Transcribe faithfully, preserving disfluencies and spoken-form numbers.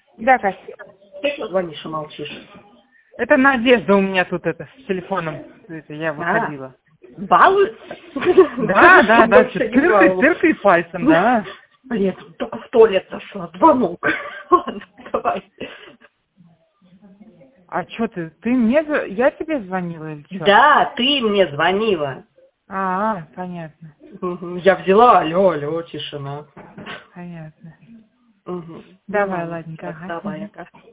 Да, Катя. Ты что звонишь и молчишь? Это Надежда у меня тут это с телефоном. Это я выходила. А, балуется? Да, да, да. Больше не Тыркай, балуется. тыркай пальцем, да. Блин, только в туалет зашла. Звонок. Ладно, давай. А что ты? Ты мне... зв- Я тебе звонила или что? Да, ты мне звонила. А, понятно. Мгм. Я взяла, алло, алло, тишина. Понятно. Мгм. Ну Давай, ладно, ладненько, так, ага. давай, Мгм. ага.